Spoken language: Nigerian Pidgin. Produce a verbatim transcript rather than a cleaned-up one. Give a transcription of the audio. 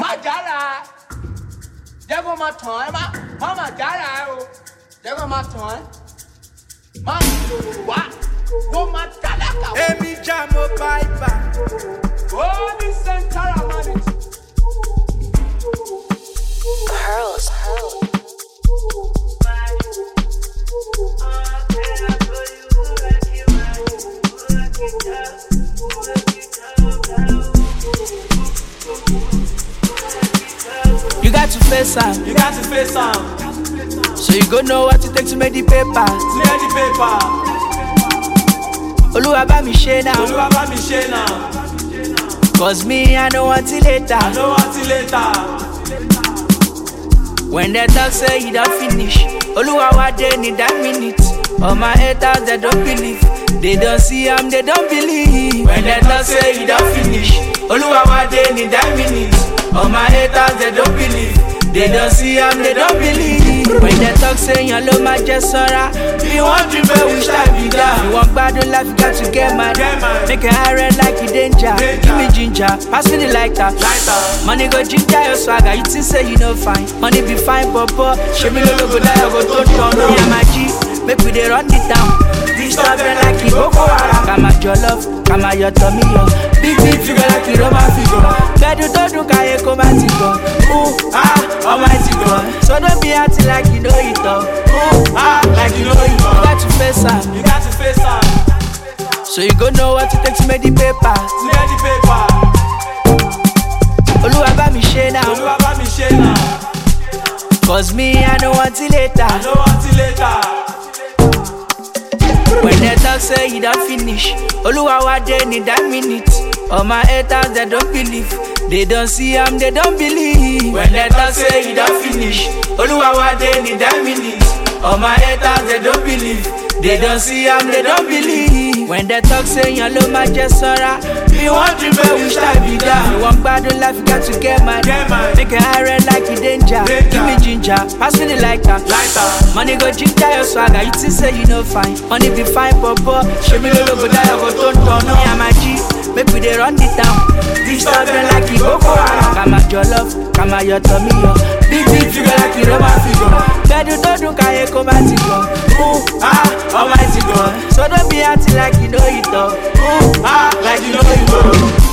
má jára jẹ́ kó máa tàn ẹ́ má má má jára ẹ o jẹ́ kó máa tàn ẹ́ má wá kó máa tálákà. Èmi já mo báyìí. Ó ní sẹ́ńtárà mọ́ni. Pearls. You got to face am. You got to face am. So you go know what it takes to make the paper. To get the paper. Oluwa bá mi ṣe now. Oluwa bá mi ṣe now. Cause me, I know until later. I know until later. When they talk say you don't finish, Oluwa wa dey need that minute. All my haters they don't believe. They don't see am, they don't believe. When they talk say you don't finish, Oluwa wa dey need that minute. All my haters they don't believe. They don't see am, they don't believe. When they talk say your love my just sora. You want to be wish I be down. You want bad life, you got to get mad. Make it high red like you danger. Give me ginger, pass me the lighter. Money go ginger your swagger. You think say you no fine. Money be fine, papa. Show me logo go die, I go to turn on. Yeah, my G, make we dey run it down. This stuff like it Boko Haram. Come at your love, come at your tummy, yo. Big big figure like it Roman figure. Bedu don't do kaye come at it go. Ooh ah, almighty God. So don't be acting like you know it all. Ooh ah, like you know it all. You got to face am. You got to face am. So you go know what it takes to make the paper. To get the paper. Oluwa bá mi ṣe now. Oluwa bá mi ṣe now. Cause me, I know until later. I know until later. When they talk say you don't finish, Oluwa wa dey need that minute. All my haters they don't believe. They don't see am, they don't believe. When they talk say you don't finish, Oluwa wa dey need that minute. All my haters they don't believe. They don't see am, they don't believe. When they talk say your love my just sora. You want to be wish I be down. You want bad life, you got to get mad. Make it high red like you danger. Give me ginger, pass me the lighter. Money go ginger your swagger. You think say you no fine. Money be fine, papa. Show me logo go die, I go turn turn. Me and my G, make we dey run it down. This stuff like it Boko Haram. Come at your love, come at your tummy, yo. Big big figure like it Roman figure. Bedu don't do kaye come at it go. Ooh ah, almighty God. So don't be acting like you know it all. Ooh ah, like you know it all.